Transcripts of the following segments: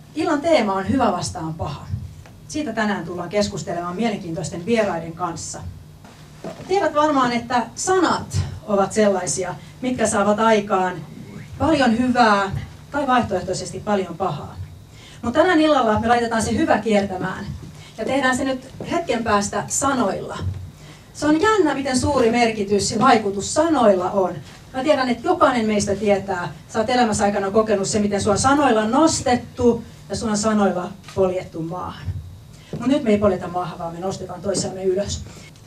Illan teema on hyvä vastaan paha. Siitä tänään tullaan keskustelemaan mielenkiintoisten vieraiden kanssa. Tiedät varmaan, että sanat ovat sellaisia, mitkä saavat aikaan paljon hyvää tai vaihtoehtoisesti paljon pahaa. Mutta tänään illalla me laitetaan se hyvä kiertämään ja tehdään se nyt hetken päästä sanoilla. Se on jännä, miten suuri merkitys ja vaikutus sanoilla on. Mä tiedän, että jokainen meistä tietää, sä oot elämässä aikana kokenut se, miten sua on sanoilla nostettu ja sua on sanoilla poljettu maahan. Mutta nyt me ei poljeta maahan, vaan me nostetaan toisiamme ylös.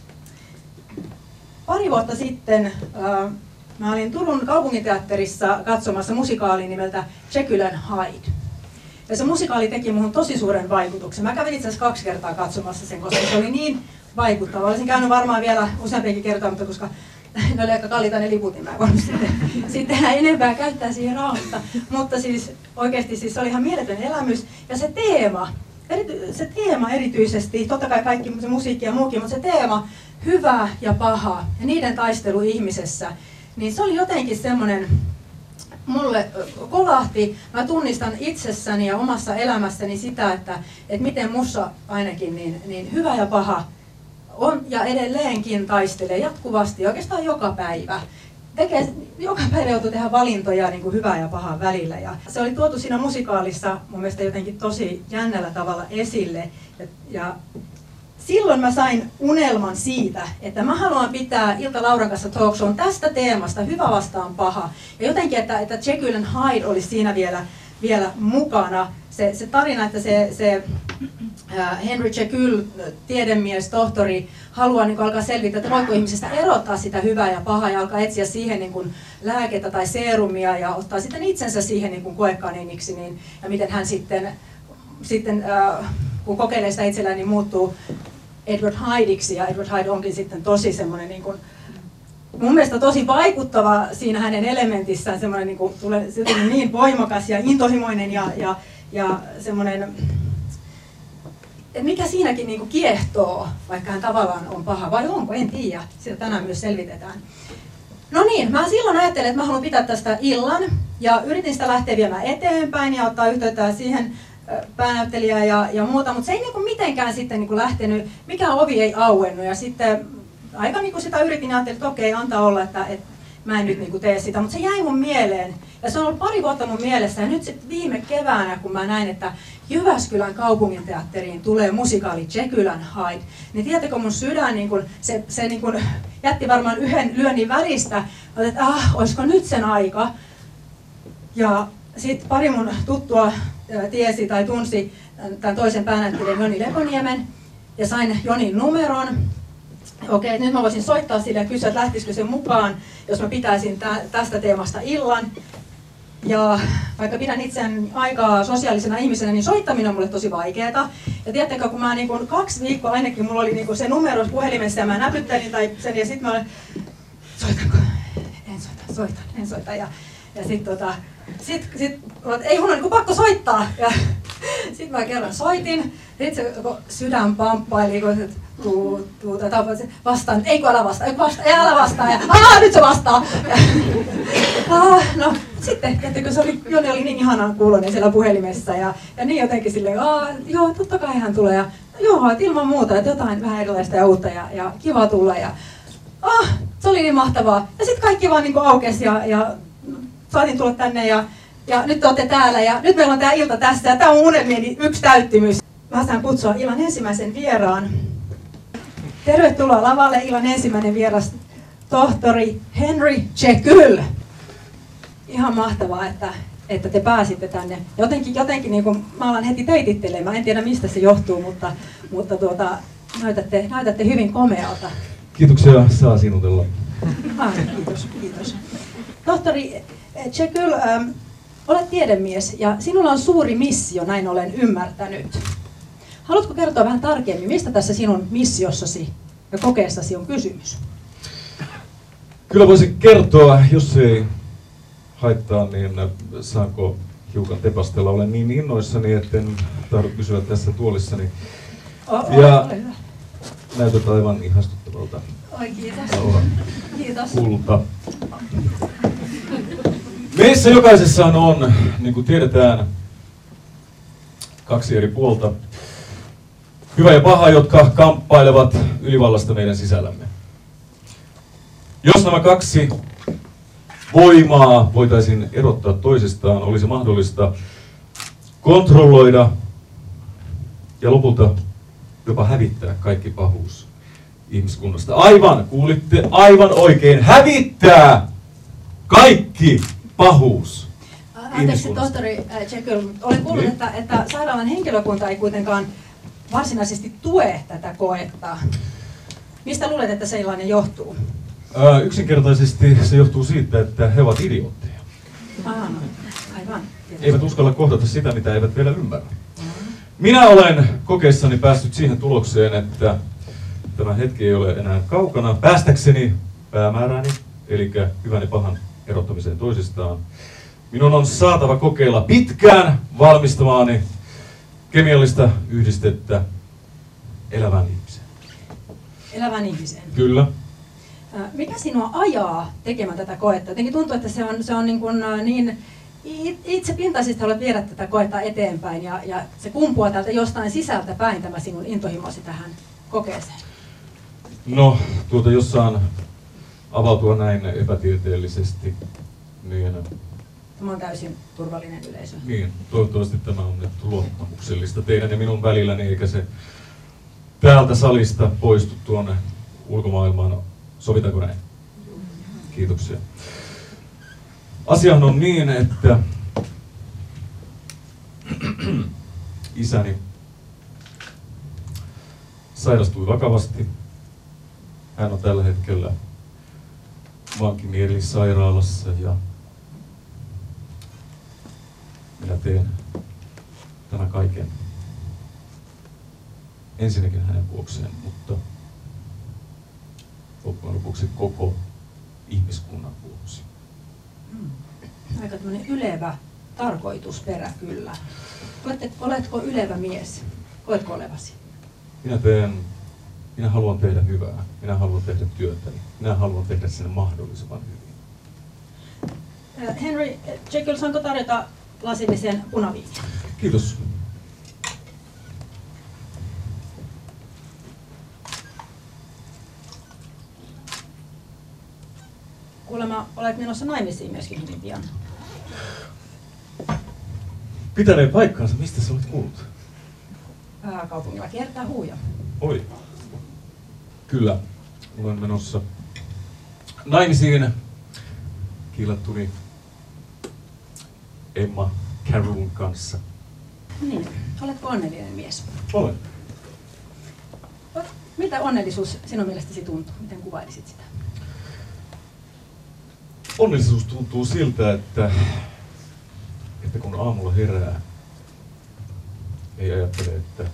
Pari vuotta sitten mä olin Turun kaupunginteatterissa katsomassa musikaalin nimeltä Jekyll and Hyde. Ja se musikaali teki muhun tosi suuren vaikutuksen. Mä kävin itse asiassa 2 kertaa katsomassa sen, koska se oli niin vaikuttava. Olisin käynyt varmaan vielä useampiakin kertaa, mutta koska ne oli aika kalliita ne liput, niin mä en voinut sitten enempää käyttää siihen rahaa. Mutta siis oikeasti siis se oli ihan mieletön elämys. Ja se teema erityisesti, totta kai kaikki se musiikki ja muukin, mutta se teema, hyvä ja paha ja niiden taistelu ihmisessä, niin se oli jotenkin semmoinen, mulle kolahti. Mä tunnistan itsessäni ja omassa elämässäni sitä, että miten mussa ainakin niin hyvä ja paha on ja edelleenkin taistelee jatkuvasti, oikeastaan joka päivä. Joka päivä joutuu tehdä valintoja niin kuin hyvää ja pahaa välillä. Ja se oli tuotu siinä musikaalissa mun mielestä jotenkin tosi jännällä tavalla esille. Ja silloin mä sain unelman siitä, että mä haluan pitää Ilta Lauran kanssa talk shown tästä teemasta, hyvä vastaan paha. Ja jotenkin, että Jekyll and Hyde olisi siinä vielä mukana. Se tarina, että se Henry Jekyll, tiedemies, tohtori, haluaa niin alkaa selvittää, että voiko ihmisestä erottaa sitä hyvää ja pahaa ja alkaa etsiä siihen niin kuin lääkettä tai seerumia ja ottaa sitten itsensä siihen niin kuin koekaniiniksi. Ja miten hän sitten kun kokeilee sitä itsellään, niin muuttuu Edward Hydeiksi. Ja Edward Hyde onkin sitten tosi semmoinen, niin kuin, mun mielestä tosi vaikuttava siinä hänen elementissään, semmoinen niin kuin, tulee niin voimakas ja intohimoinen ja semmoinen, että mikä siinäkin niin kuin kiehtoo, vaikka hän tavallaan on paha, vai onko, en tiedä, sitä tänään myös selvitetään. No niin, mä silloin ajattelin, että mä haluan pitää tästä illan, ja yritin sitä lähteä viemään eteenpäin ja ottaa yhteyttä siihen päänäyttelijää ja muuta, mutta se ei niin kuin mitenkään sitten niin kuin lähtenyt, mikään ovi ei auennut, ja sitten aika niin kuin sitä yritin ja ajattelin, että okei, antaa olla, että mä en nyt niin kuin tee sitä, mutta se jäi mun mieleen, ja se on ollut 2 vuotta mun mielessä, ja nyt sitten viime keväänä, kun mä näin, että Jyväskylän kaupunginteatteriin tulee musikaali Jekyll and Hyde, niin tiedättekö mun sydän, niin kun, se niin kun jätti varmaan yhden lyönnin välistä, että olisiko nyt sen aika. Ja sitten pari mun tuttua tiesi tai tunsi tämän toisen päänäyttelijän Joni Leponiemen, ja sain Jonin numeron. Okei, nyt mä voisin soittaa sille ja kysyä, että lähtisikö se mukaan, jos mä pitäisin tästä teemasta illan. Ja vaikka pidän itseäni aikaa sosiaalisena ihmisenä, niin soittaminen on mulle tosi vaikeeta. Ja tiedättekö, kun mä niin 2 viikkoa ainakin, mulla oli niin se numero puhelimessa ja mä näpyttelin tai sen ja sitten mä olin, soitanko? En soita. Ja sit ei mun on niin pakko soittaa. Ja sitten mä kerran soitin, sitten se sydän pamppaili, kun vastaan, ei kun älä vastaa, ja nyt se vastaa. No sitten, tiedättekö, Joni oli niin ihanan kuuloinen siellä puhelimessa ja niin jotenkin silleen, joo, totta kai hän tulee ja joo, että ilman muuta, että jotain vähän erilaista ja uutta ja kiva tulla ja se oli niin mahtavaa. Ja sitten kaikki vaan niin kuin aukesi ja saatiin tulla tänne ja nyt te olette täällä ja nyt meillä on tää ilta tässä ja tää on unelmieni yksi täyttymys. Mä saan kutsua illan ensimmäisen vieraan. Tervetuloa lavalle, illan ensimmäinen vieras, tohtori Henry Jekyll. Ihan mahtavaa, että te pääsitte tänne. Jotenkin niin kuin, mä alan heti teitittelemään, en tiedä mistä se johtuu, mutta näytätte hyvin komealta. Kiitoksia, saa sinutella. Kiitos. Tohtori Jekyll, olet tiedemies ja sinulla on suuri missio, näin olen ymmärtänyt. Haluatko kertoa vähän tarkemmin, mistä tässä sinun missiossasi ja kokeessasi on kysymys? Kyllä voisin kertoa, jos ei haittaa, niin saanko hiukan tepastella. Olen niin innoissani, etten tahdo pysyä tässä tuolissani. Ja näytät aivan ihastuttavalta. Oi, kiitos. Kulta. Meissä jokaisessahan on, niin kuin tiedetään, kaksi eri puolta. Hyvä ja paha, jotka kamppailevat ylivallasta meidän sisällämme. Jos nämä kaksi voimaa voitaisiin erottaa toisistaan, olisi mahdollista kontrolloida ja lopulta jopa hävittää kaikki pahuus ihmiskunnasta. Aivan, kuulitte aivan oikein, hävittää kaikki pahuus. Anteeksi, tohtori Jekyll, olen kuullut, että sairaalan henkilökunta ei kuitenkaan varsinaisesti tue tätä koetta. Mistä luulet, että sellainen johtuu? Yksinkertaisesti se johtuu siitä, että he ovat idiootteja. Aivan. Eivät uskalla kohdata sitä, mitä eivät vielä ymmärrä. Minä olen kokeissani päässyt siihen tulokseen, että tämä hetki ei ole enää kaukana. Päästäkseni päämäärääni, eli hyvän ja pahan erottamiseen toisistaan, minun on saatava kokeilla pitkään valmistamaani kemiallista yhdistettä elävään ihmiseen. Elävään ihmiseen? Kyllä. Mikä sinua ajaa tekemään tätä koetta? Jotenkin tuntuu, että se on niin itsepintaisesti haluat viedä tätä koetta eteenpäin ja se kumpuaa täältä jostain sisältä päin tämä sinun intohimosi tähän kokeeseen. No, jos saan avautua näin epätieteellisesti, niin... Tämä on täysin turvallinen yleisö. Niin, toivottavasti tämä on nyt luottamuksellista teidän ja minun välilläni, eikä se täältä salista poistu tuonne ulkomaailmaan. Sovitaanko näin? Kiitoksia. Asiahan on niin, että isäni sairastui vakavasti. Hän on tällä hetkellä vankimielisairaalassa ja minä teen tämän kaiken ensinnäkin hänen vuokseen, mutta loppujen lopuksi koko ihmiskunnan vuoksi. Aika tämmöinen ylevä tarkoitusperä kyllä. Oletko ylevä mies? Koetko olevasi? Minä haluan tehdä hyvää. Minä haluan tehdä työtäni. Minä haluan tehdä sen mahdollisimman hyvin. Henry Jekyll, saanko tarjota lasillisen punaviiniä? Kiitos. Kuulemma olet menossa naimisiin myöskin hyvin pian. Pitänee paikkaansa. Mistä sä olet kuullut? Kaupungilla kiertää huuja. Oi. Kyllä. Olen menossa naimisiin kiilattuni Emma Carewn kanssa. Niin. Oletko onnellinen mies? Olen. Miltä onnellisuus sinun mielestäsi tuntuu? Miten kuvailisit sitä? Onnellisuus tuntuu siltä, että kun aamulla herää, ei ajattele, että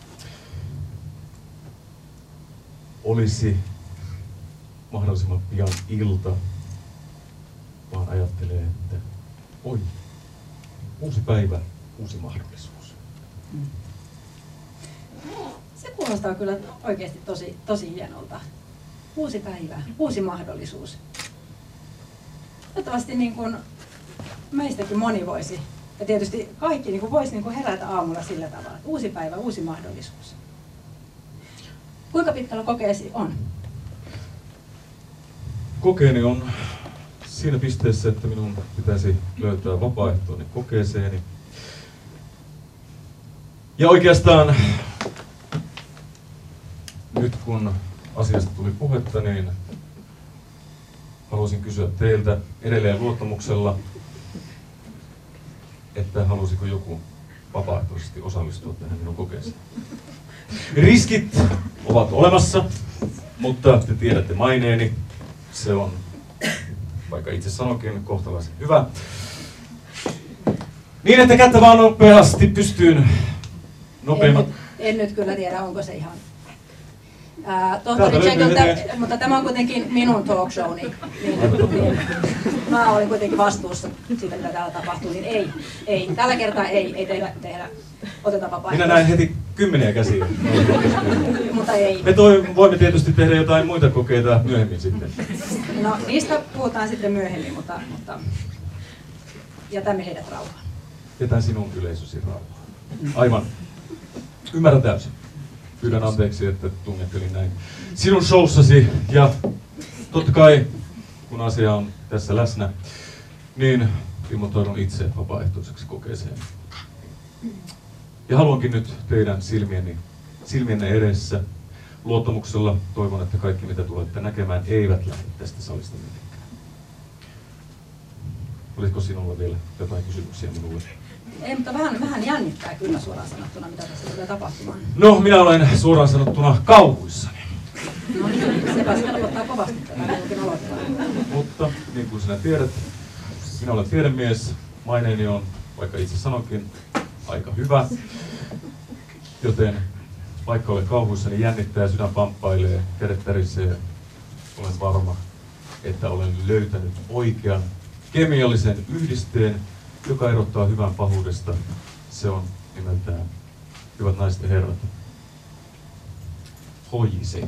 olisi mahdollisimman pian ilta, vaan ajattelee, että oi, uusi päivä, uusi mahdollisuus. Se kuulostaa kyllä oikeasti tosi hienolta. Uusi päivä, uusi mahdollisuus. Toivottavasti niin kuin meistäkin moni voisi, ja tietysti kaikki niin kuin voisi niin kuin herätä aamulla sillä tavalla, että uusi päivä, uusi mahdollisuus. Kuinka pitkällä kokeesi on? Kokeeni on siinä pisteessä, että minun pitäisi löytää vapaaehtoinen kokeeseeni. Ja oikeastaan nyt kun asiasta tuli puhetta, niin haluaisin kysyä teiltä edelleen luottamuksella, että halusiko joku vapaaehtoisesti osallistua tähän minun kokeeseen. Riskit ovat olemassa, mutta te tiedätte maineeni. Se on, vaikka itse sanokin, kohtalaisen hyvä. Niin, että kättä vaan nopeasti pystyyn nopeimmat. En nyt kyllä tiedä, onko se ihan... Tohtori Jekyll, mutta tämä on kuitenkin minun talk showni. Niin, mä olin kuitenkin vastuussa siitä, mitä täällä tapahtuu, niin ei. Tällä kertaa ei tehdä. Oteta vapaa. Minä näen heti 10 käsiä. Mutta ei. Me voimme tietysti tehdä jotain muita kokeita myöhemmin sitten. No, niistä puhutaan sitten myöhemmin, mutta jätämme heidät rauhaan. Jätän sinun yleisösi rauhaan. Aivan. Ymmärrän täysin. Pyydän anteeksi, että tungettelin näin sinun showssasi. Ja totta kai, kun asia on tässä läsnä, niin ilmoittaudun itse vapaaehtoiseksi kokeeseen. Ja haluankin nyt teidän silmienne edessä luottamuksella toivon, että kaikki mitä tulette näkemään eivät lähde tästä salista mihinkään. Olisiko sinulla vielä jotain kysymyksiä minulle? Ei, mutta vähän jännittää kyllä suoraan sanottuna, mitä tässä tulee tapahtumaan. No, minä olen suoraan sanottuna kauhuissani. No niin, sepä sitä tuottaa kovasti tätä jokin aloittaa. Mutta niin kuin sinä tiedät, minä olen tiedemies, maineeni on, vaikka itse sanonkin, aika hyvä. Joten vaikka olen kauhuissani, jännittää, sydän pamppailee, kädet tärisee, olen varma, että olen löytänyt oikean kemiallisen yhdisteen, joka erottaa hyvän pahuudesta. Se on nimeltään, hyvät naiset ja herrat, HJ7.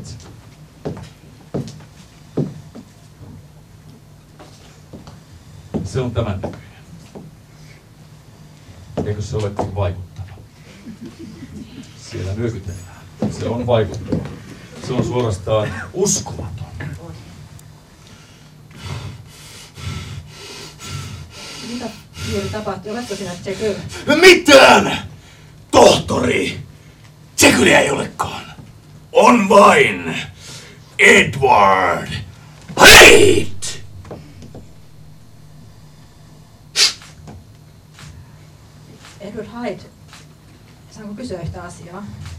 Se on tämän näköinen. Eikö se olekin vaikuttava? Siellä nyökytellään. Se on vaikuttava. Se on suorastaan uskomaton. Mitä juuri tapahtui? Oletko sinä Jekyll? Mitään! Tohtori! Jekylliä ei olekaan. On vain Edward Hyde! Edward Hyde, saanko kysyä yhtä asiaa?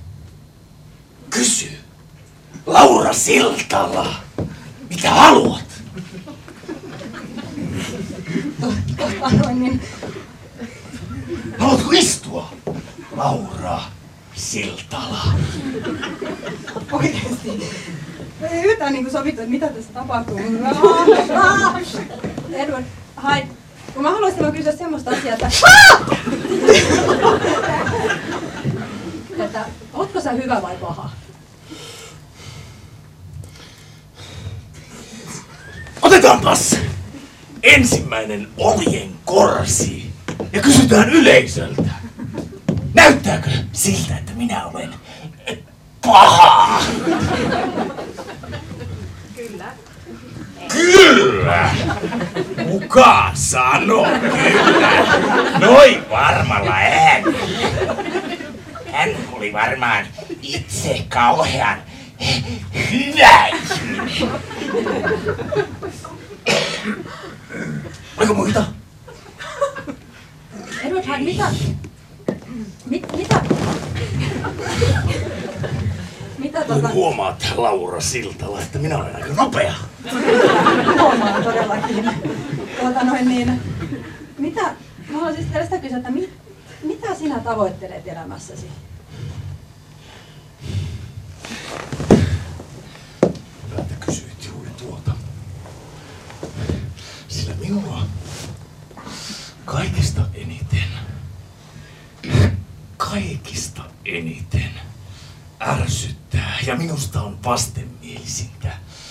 Kysy. Laura Siltala. Mitä haluat? Noin, niin Haluatko istua? Laura Siltala. oikeesti. Ei yhtään niin sovittu, että mitä tässä tapahtuu. Edward Hyde, kun mä haluaisin vaan kysyä semmoista asiaa, että ootko sä hyvä vai paha? Otetaanpas ensimmäinen oljen korsi ja kysytään yleisöltä. Näyttääkö siltä, että minä olen paha? Kyllä. Kyllä! Kuka sanoo kyllä? Noin varmalla äänellä. Hän oli varmaan itse kauhean hyvä ihminen. Oliko muita? Edward Hyde, mitä? Mitä Kun huomaat, Laura Siltala, että minä olen aika nopea. Huomaan todellakin. Mitä? Mä haluaisin sitten sitä kysyä, että mitä sinä tavoittelet elämässäsi? Hyvä, että kysyit juuri tuota. Sillä minua kaikista eniten ärsyttää ja minusta on vastenmielisintä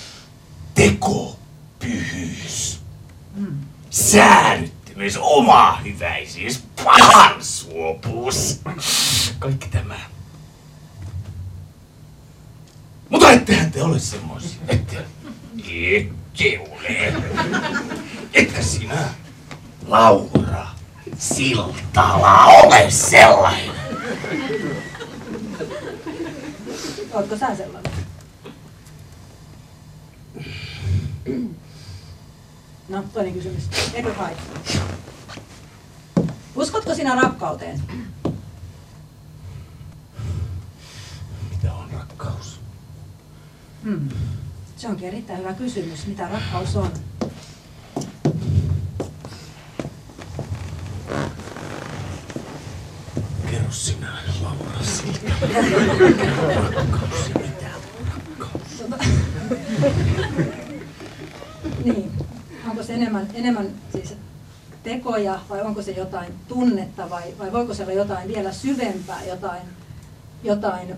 tekopyhyys, säädyttömyys, omahyväisyys, pahansuopuus, kaikki tämä. Mutta ettehän te ole semmoisia, ette ole. Etkä sinä, Laura Siltala, ole sellainen. Ootko sä sellainen? No, toinen kysymys. Edward Hyde. Uskotko sinä rakkauteen? Mitä on rakkaus? Se onkin erittäin hyvä kysymys. Mitä rakkaus on? Kerro sinä, Laura Siltala. Rakkaus ja mitä on rakkaus? Niin. Onko se enemmän siis tekoja vai onko se jotain tunnetta vai voiko se olla jotain vielä syvempää, jotain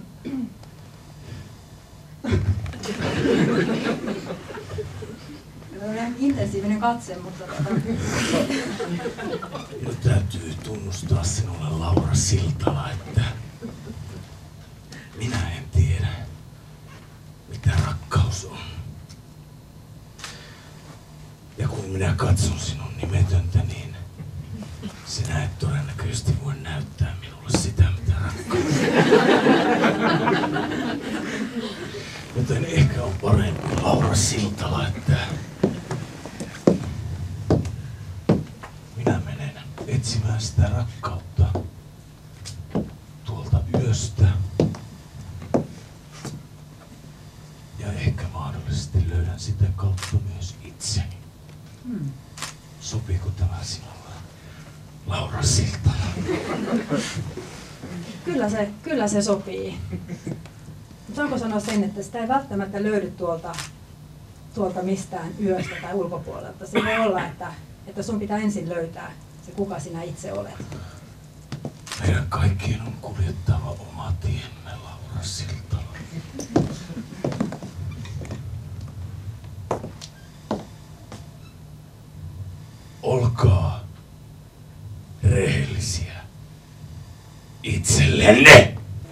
Tällainen intensiivinen katse, mutta Ja täytyy tunnustaa sinulle, Laura Siltala, että minä en tiedä, mitä rakkaus on. Ja kun minä katson sinun nimetöntä, niin sinä et todennäköisesti voi näyttää minulle sitä, mitä rakkaus on. Joten ehkä on parempi, Laura Siltala, että minä menen etsimään sitä rakkautta tuolta yöstä. Ja ehkä mahdollisesti löydän sitä kautta myös itseni. Sopiiko tämä sinulle, Laura Siltala? Kyllä se sopii. Saanko sanoa sen, että sitä ei välttämättä löydy tuolta mistään yöstä tai ulkopuolelta. Se voi olla, että sun pitää ensin löytää se, kuka sinä itse olet. Meidän kaikkien on kuljettava oma tiemme, Laura Siltala. Olkaa rehellisiä itsellenne!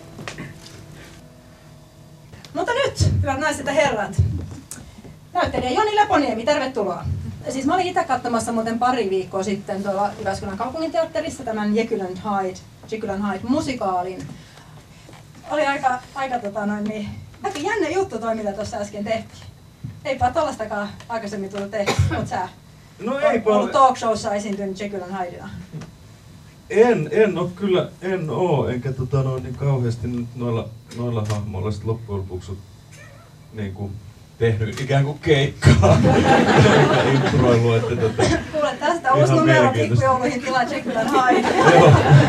Mutta nyt, hyvät naiset ja herrat, näyttelijä Joni Leponiemi, tervetuloa. Siis mä olin itse katsomassa muuten pari viikkoa sitten tuolla Jyväskylän kaupunginteatterissa tämän Jekyll and Hyde musikaalin. Oli aika jännä juttu toi, mitä tuossa äsken tehtiin. Eipä tollastakaan aikaisemmin tullut tehty, oot sä ollut talk showssa esiintynyt Jekyll and Hydena? En oo, enkä niin kauheasti nyt noilla hahmoilla sit loppujen lopuksi niinku tehnyt ikään kuin keikkaa. Introilu, että Kuule, tästä uusi numero pikkujouluihin tilaa Jekyll and Hyde. Joo,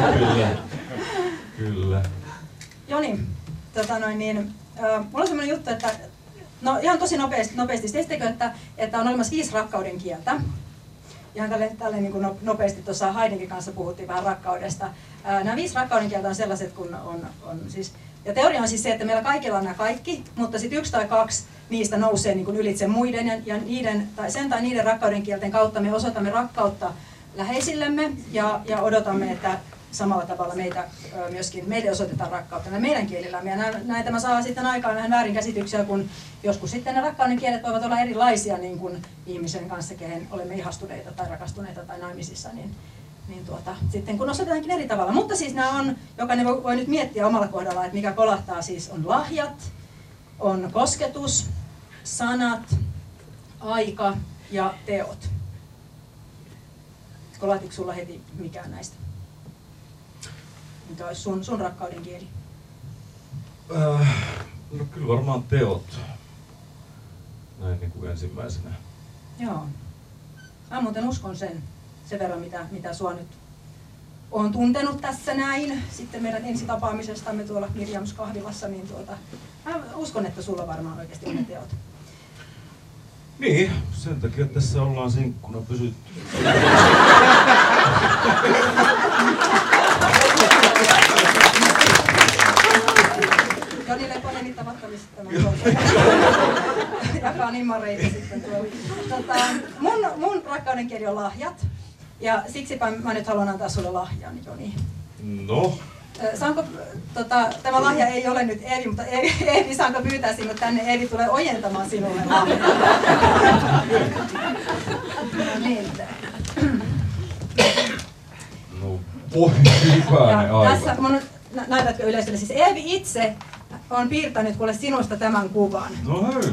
kyllä. Joni, mulla on semmoinen juttu, että no ihan tosi nopeasti tiesittekö, että on olemassa 5 rakkauden kieltä. Ihan tälleen niin kuin nopeasti tuossa Haidenkin kanssa puhuttiin vähän rakkaudesta. Nämä 5 rakkauden kieltä on sellaiset, kun on siis, ja teoria on siis se, että meillä kaikilla on nämä kaikki, mutta sitten 1 tai 2 niistä nousee niin kuin ylitse muiden ja niiden rakkauden kielten kautta me osoitamme rakkautta läheisillemme ja odotamme, että samalla tavalla meille osoitetaan rakkautta meidän kielillämme. Ja näitä mä saa sitten aikaan vähän väärinkäsityksiä, kun joskus sitten ne rakkauden kielet voivat olla erilaisia niin kuin ihmisen kanssa, kehen olemme ihastuneita tai rakastuneita tai naimisissa, sitten kun osoitetaankin eri tavalla. Mutta siis nämä on, jokainen voi nyt miettiä omalla kohdalla, että mikä kolahtaa, siis on lahjat, on kosketus, sanat, aika ja teot. Kolahtiko sulla heti mikään näistä? Mikä olisi sun rakkauden kieli? No kyllä varmaan teot. Näin niin kuin ensimmäisenä. Joo. Mä muuten uskon sen verran, mitä sua nyt on tuntenut tässä näin. Sitten meidän ensitapaamisestamme tuolla Mirjams kahvilassa, niin mä uskon, että sulla varmaan oikeasti on ne teot. Niin, sen takia tässä ollaan sinkkuna pysytty. Joni Leponiemi tavattomasti jakaa nimmareita sitten tuolla. Mun rakkauden kieli on lahjat. Ja siksipä mä nyt haluan antaa sulle lahjan, Joni. No? Saanko, tämä lahja ei ole nyt Eevi, mutta Eevi, saanko pyytää sinut tänne? Eevi tulee ojentamaan sinulle lahjan. No niin. No voi hyvänen aika. Tässä, näytätkö yleisölle, siis Eevi itse on piirtänyt kuule sinusta tämän kuvan. No hei.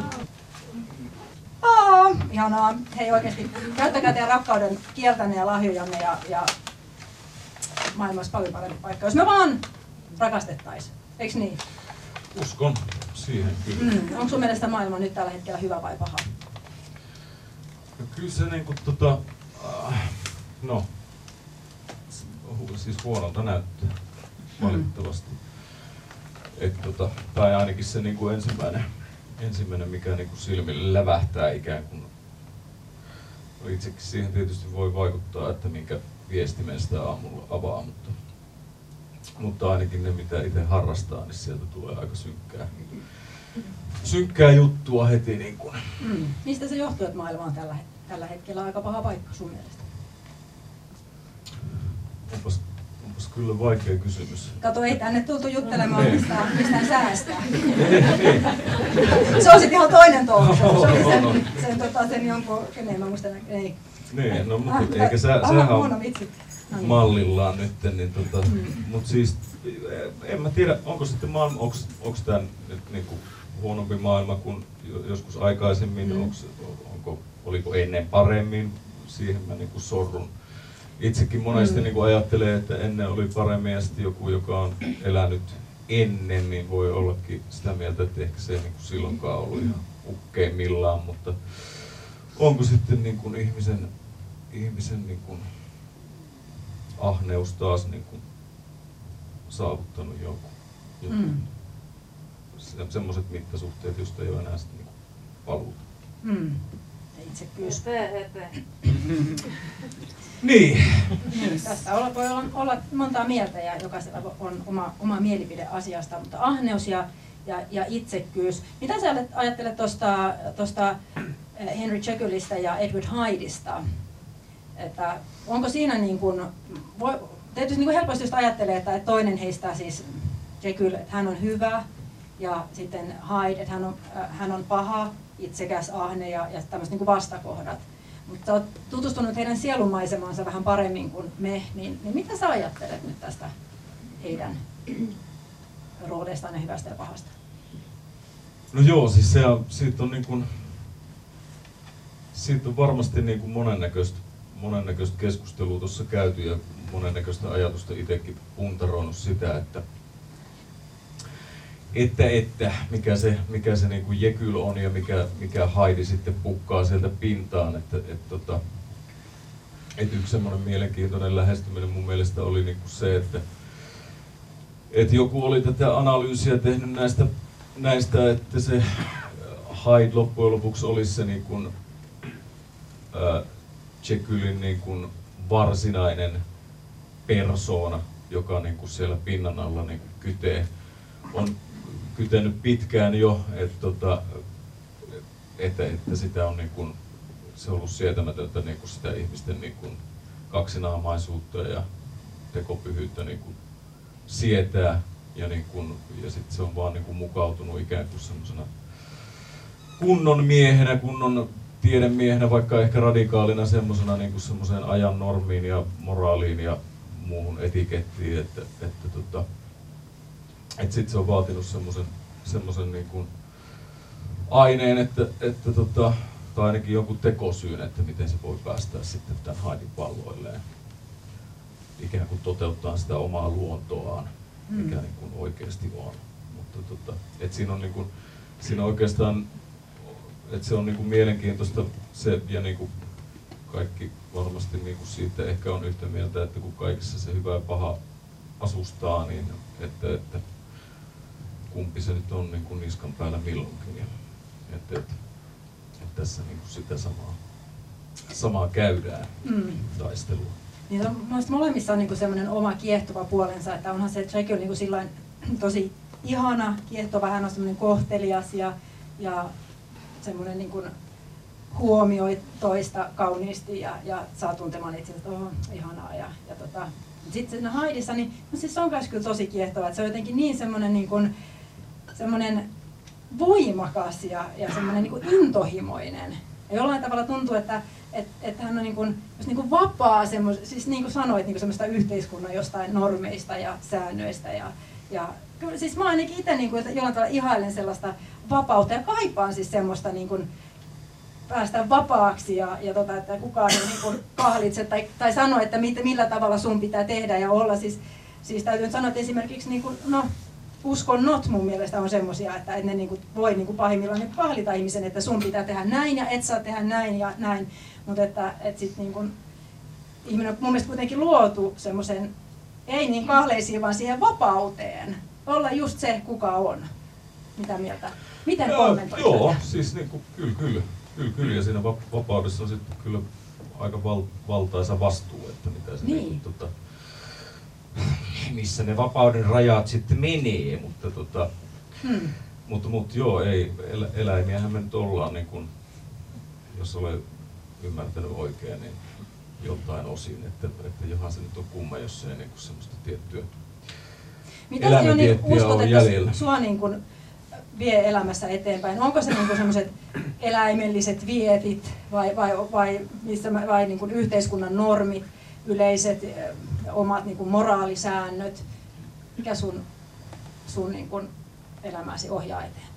Ihanaa. Hei oikeesti, käyttäkää teidän rakkauden kieltänne ja lahjojanne ja maailma olisi paljon parempi paikka, jos me vaan rakastettais. Eiks niin? Uskon siihen kyllä. Onko sun mielestä maailma nyt tällä hetkellä hyvä vai paha? No kyllä se niinku no siis huonolta näyttää valitettavasti. Tai ainakin se niinku ensimmäinen mikä niinku silmille lävähtää ikään kuin. Itsekin siihen tietysti voi vaikuttaa, että minkä viestimen sitä aamulla avaa, mutta ainakin ne mitä itse harrastaa, niin sieltä tulee aika synkkää juttua heti niin kuin. Mistä se johtuu, että maailma on tällä hetkellä aika paha paikka sun mielestä? Onpas kyllä vaikea kysymys. Kato, ei tänne tultu juttelemaan mistään säästää. Se on sitten ihan toinen touhu. Se oli sen jonkun, kenen mä muistan, ei. Niin, no mutta eikä sehän on mallillaan nyt, niin mutta siis en mä tiedä, onko sitten maailma, onko tämä nyt niinku huonompi maailma kuin joskus aikaisemmin, oliko ennen paremmin, siihen mä niinku sorrun. Itsekin monesti niinku ajattelee, että ennen oli paremmin ja sitten joku, joka on elänyt ennen, niin voi ollakin sitä mieltä, että ehkä se ei niinku silloinkaan ollut ihan ukkeimmillaan, mutta onko sitten niinku ihmisen niinku ahneus taas niinku saavuttanut joku semmoiset mittasuhteet, joista ei ole enää sitten niinku paluuta. Itsekkyys. Niin. Tästä voi olla montaa mieltä ja jokaisella on oma mielipide asiasta, mutta ahneus ja itsekkyys. Mitä sä ajattelet tuosta Henry Jekyllistä ja Edward Hydeista? Että onko siinä niin kuin, tietysti niin kuin helposti just ajattelee, että toinen heistä siis Jekyll, että hän on hyvä ja sitten Hyde, että hän on paha, itsekäs, ahne ja tämmöiset niin kuin vastakohdat. Mutta sä oot tutustunut heidän sielunmaisemaansa vähän paremmin kuin me, niin mitä sä ajattelet nyt tästä heidän rooleistaan ja hyvästä ja pahasta? No joo, siis siitä on varmasti niin kuin monennäköistä keskustelua tuossa käyty ja monennäköistä ajatusta itsekin puntaroinut sitä, että mikä se niin kuin Jekyll on ja mikä Hyde sitten pukkaa sieltä pintaan, että yksi semmoinen mielenkiintoinen lähestyminen mun mielestä oli niin kuin se, että joku oli tätä analyysiä tehnyt näistä, että se Hyde loppujen lopuksi olisi se niin kuin, Jekyllin niin kuin varsinainen persoona, joka niin kuin siellä pinnan alla niin kuin on kytenyt pitkään jo, että sitä on niin kuin, se on ollut sietämätöntä niin kuin sitä ihmisten niin kuin kaksinaamaisuutta ja tekopyhyyttä niin kuin sietää ja sitten se on vaan niin kuin mukautunut ikään kuin semmoisena kunnon miehenä, kunnon tiedemiehenä, vaikka ehkä radikaalina semmoisena niin kuin semmoiseen ajan normiin ja moraaliin ja muuhun etikettiin, että sitten se on vaatinut semmoisen niin kuin aineen, tai ainakin jonkun tekosyyn, että miten se voi päästää sitten tämän Hyden valloilleen. Ikään kuin toteuttaa sitä omaa luontoaan, mikä niin kuin oikeasti on. Mutta että siinä on niin kuin, siinä oikeastaan, että se on niin kuin mielenkiintoista se, ja niin kuin kaikki varmasti niin kuin siitä ehkä on yhtä mieltä, että kun kaikissa se hyvä ja paha asustaa, niin että kumpi se nyt on niin kuin niskan päällä milloinkin. Ja, että tässä niin kuin sitä samaa käydään taistelua. Niin molemmissa on niin kuin sellainen oma kiehtova puolensa, että onhan se Jekyll niin kuin sillain tosi ihana, kiehtova, hän on semmoinen kohtelias ja semmoinen niin kuin huomioi toista kauniisti ja saa tuntemaan itse, että ihanaa. Sitten siinä Hydessa, niin no siis se on myös kyllä tosi kiehtova, että se on jotenkin niin semmoinen niin kuin, semmoinen voimakas ja semmoinen niin kuin intohimoinen. Ja jollain tavalla tuntuu, että hän on niin kuin, just niin kuin vapaa, siis niin kuin sanoit, niin kuin semmoista yhteiskunnan jostain normeista ja säännöistä. Ja kyllä siis mä ainakin itse niin kuin, jollain tavalla ihailen sellaista vapautta ja kaipaan siis semmoista niin kuin, päästä vapaaksi ja että kukaan ei niin kuin kahlitse tai sano, että millä tavalla sun pitää tehdä ja olla. Siis täytyy sanoa, että esimerkiksi niin kuin, uskonnot mun mielestä on semmoisia, että ne niin kuin voi niin kuin pahimmillaan niin kahlita ihmisen, että sun pitää tehdä näin ja et saa tehdä näin ja näin. Mutta että sit niin kuin, ihminen on mun mielestä kuitenkin luotu semmoisen, ei niin kahleisiin, vaan siihen vapauteen. Olla just se, kuka on. Mitä mieltä? Miten kommentoit? Joo, siis niin kuin, kyllä. Ja siinä vapaudessa on sitten kyllä aika valtaisa vastuu, että mitä se niin. Missä ne vapauden rajat sitten menee, mutta Mutta joo, ei, eläimiähän me nyt ollaan, niin kun, jos olen ymmärtänyt oikein, niin jotain osin, että johan se nyt on kumma, jos ei niin semmoista tiettyä mitä sä, Joni, uskot, että jäljellä. sua niin kun vie elämässä eteenpäin? Onko se niin semmoiset eläimelliset vietit vai niin kun yhteiskunnan normit, yleiset omat niin kun moraalisäännöt? Mikä sun niin kun elämäsi ohjaa eteenpäin?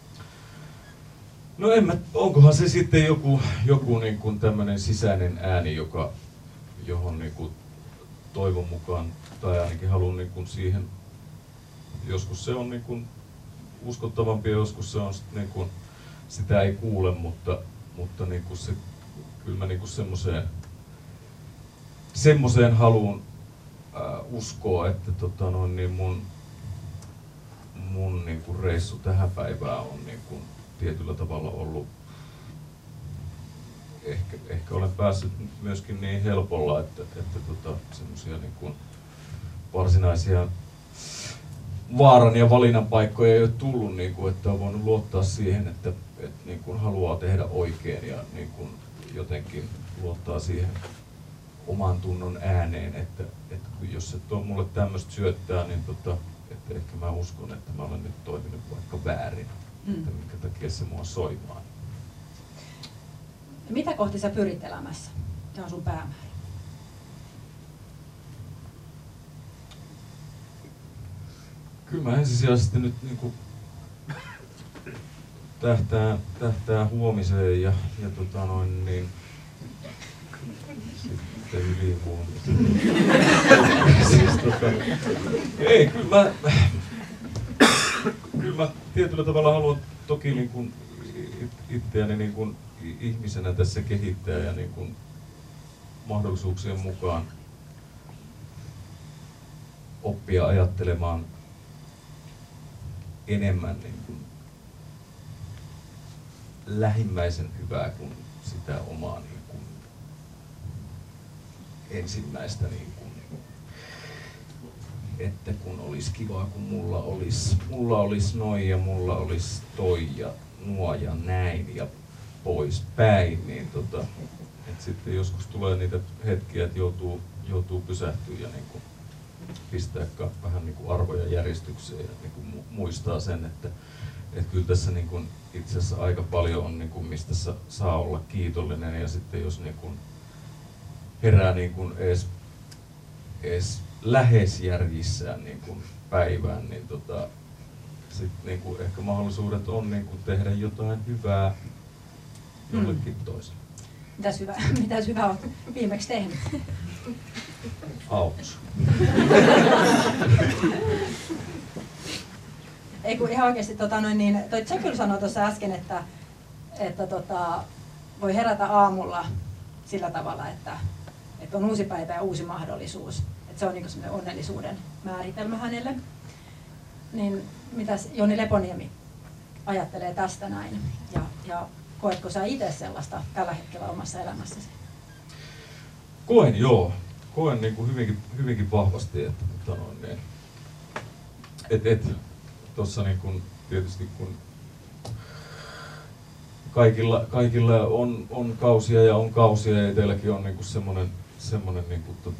No onkohan se sitten joku niin kuin tämmöinen sisäinen ääni, johon niin kuin toivon mukaan, tai ainakin haluan niin kuin siihen, joskus se on niin kuin uskottavampi ja joskus se on niin kuin, sitä ei kuule, mutta niin kuin se, kyllä mä niin kuin semmoiseen haluan uskoa, että niin mun niin kuin reissu tähän päivään on niin kuin tietyllä tavalla ollut, ehkä olen päässyt myöskin niin helpolla, että semmoisia niin kuin varsinaisia vaaran ja valinnan paikkoja ei ole tullut, niin kuin, että on voinut luottaa siihen, että niin kuin haluaa tehdä oikein ja niin kuin jotenkin luottaa siihen oman tunnon ääneen, että jos et ole mulle tämmöistä syöttää, niin että ehkä mä uskon, että mä olen nyt toiminut vaikka väärin, että minkä takia se mua soimaa. Mitä kohti sä pyrit elämässä? Mikä on sun päämäärä? Kyllä mä ensisijaisesti nyt niinku tähtää huomiseen ja niin sitten ylihuomiseen. Siis ei, kyllä mä tietyllä tavalla haluan toki niin kuin itseäni niin kuin ihmisenä tässä kehittää ja niin kuin mahdollisuuksien mukaan oppia ajattelemaan enemmän niin kuin lähimmäisen hyvää kuin sitä omaa niin kuin ensimmäistä niin kuin, että kun olisi kivaa, kun mulla olisi noin ja mulla olisi toi ja nuo ja näin ja pois päin, niin että sitten joskus tulee niitä hetkiä, että joutuu pysähtyä ja niin kuin pistää vähän niin kuin arvoja järjestykseen ja niin kuin muistaa sen, että kyllä tässä niin kuin itse asiassa aika paljon on, niin kuin mistä saa olla kiitollinen ja sitten jos niin kuin herää niin kuin edes lähes järjissään niin kuin päivään, niin sit niin kuin ehkä mahdollisuudet on niin kuin tehdä jotain hyvää jollekin toiselle. Mitäs hyvää olet viimeksi tehnyt? Auts. Ei kun ihan oikeasti toi Jekyll sanoi tuossa äsken, että voi herätä aamulla sillä tavalla, että on uusi päivä ja uusi mahdollisuus. Että se on niin kuin onnellisuuden määritelmä hänelle. Niin mitäs Joni Leponiemi ajattelee tästä näin? Ja koetko sä itse sellaista tällä hetkellä omassa elämässäsi? Koen joo. Koen niin kuin hyvinkin vahvasti, että tuossa niin kuin tietysti kun kaikilla on kausia ja on kausia ja itselläkin on niin kuin semmoinen niin kuin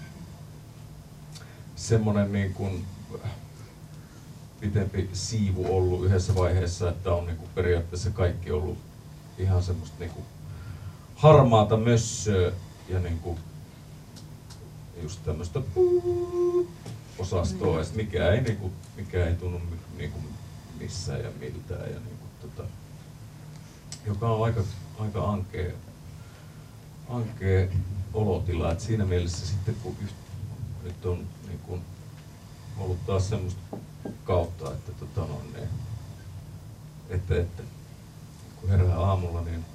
semmoinen niin kuin pitempi siivu ollut yhdessä vaiheessa, että on niin kuin periaatteessa kaikki ollut ihan semmoista niin kuin harmaata mössöä ja niin kuin just tämmöistä osastoa, että mikä ei tunnu niin kuin missään ja miltään ja niin kuin joka on aika ankea olotila, että siinä mielessä sitten kun nyt on niin kuin ollut taas semmoista kautta, että kun herää aamulla, niin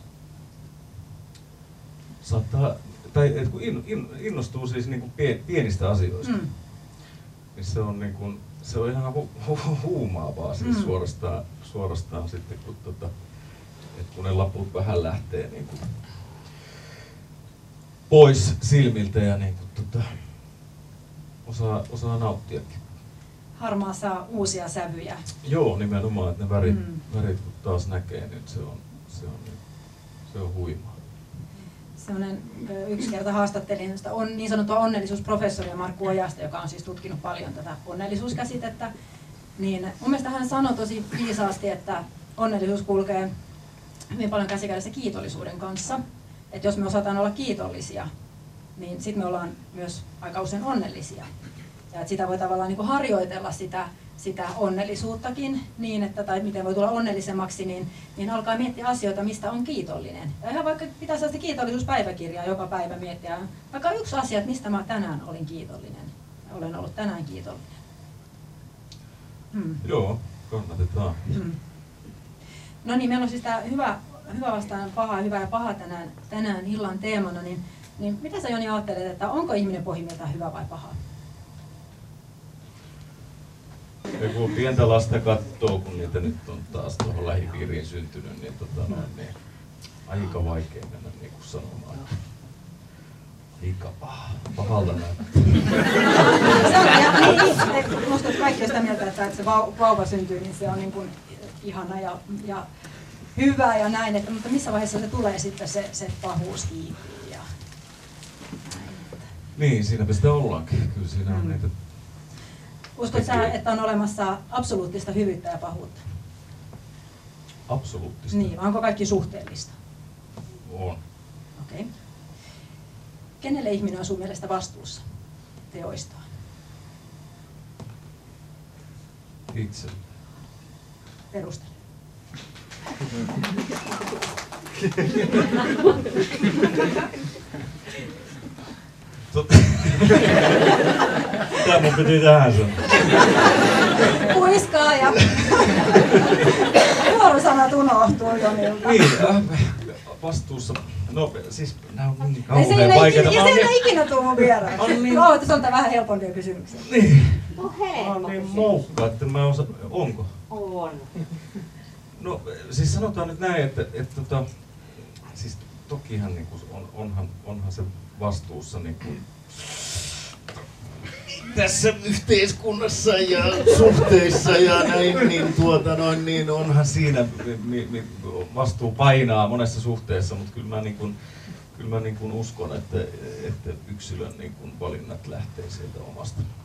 saattaa, tai että kun innostuu siis niin kuin pienistä asioista, niin se on niin kuin, se on ihan huumaavaa siis suorastaan sitten, kun ne laput vähän lähtee niin kuin pois silmiltä ja niin kuin osaa nauttiakin. harmaa saa uusia sävyjä. Joo, nimenomaan, että ne värit kun taas näkee, niin se on huimaa. Yksi kerta haastattelin niin sanottua onnellisuusprofessoria Markku Ojasta, joka on siis tutkinut paljon tätä onnellisuuskäsitettä. Niin mun mielestä hän sanoi tosi viisaasti, että onnellisuus kulkee hyvin paljon käsikädessä kiitollisuuden kanssa. Että jos me osataan olla kiitollisia, niin sitten me ollaan myös aika usein onnellisia. Ja että sitä voi tavallaan niin kuin harjoitella sitä onnellisuuttakin, niin että, tai miten voi tulla onnellisemmaksi, niin alkaa miettiä asioita, mistä on kiitollinen. Ja ihan vaikka pitäisi sitä kiitollisuuspäiväkirjaa joka päivä miettiä, vaikka yksi asia, että mistä mä tänään olin kiitollinen. Olen ollut tänään kiitollinen. Joo, kannatetaan. No niin, meillä on siis tämä hyvä vastaan paha, hyvä ja paha tänään illan teemana, niin mitä sä Joni ajattelet, että onko ihminen pohjimmiltaan hyvä vai paha? Ja kun pientä lasta katsoo, kun niitä nyt on taas tuohon lähipiiriin syntynyt, niin, niin aika vaikea mennä niin kuin sanomaan. Aika pahalta näyttää. Minusta kaikki on sitä mieltä, että se vauva syntyy, niin se on niin kuin ihana ja hyvä ja näin, mutta missä vaiheessa se tulee sitten se pahuus hiipii ja näin. Niin, siinäpä sitä ollaankin. Kyllä siinä on niitä. Uskot sä, että on olemassa absoluuttista hyvyyttä ja pahuutta? Absoluuttista? Niin, vai onko kaikki suhteellista? On. Okei. Kenelle ihminen on sun mielestä vastuussa teoistaan? Itse. Perustele. Tää mun piti tähän sanoa. Kuiskaa ja vuorosanat unohtuu Jonilta. Niin, vastuussa. No siis nää on niin kauhean vaikeita. Ja se ei ikinä tuu mun vieraan. Niin. Se on tää vähän helpompia kysymyksiä. Niin. On helppo Mä oon niin kysymys. moukka, että mä osa... Onko? On. No siis sanotaan nyt näin, että siis tokihan niin kuin onhan se vastuussa niin kuin tässä yhteiskunnassa ja suhteissa ja näin, niin onhan siinä vastuu painaa monessa suhteessa, mutta kyllä mä uskon, että yksilön niin kuin valinnat lähtee sieltä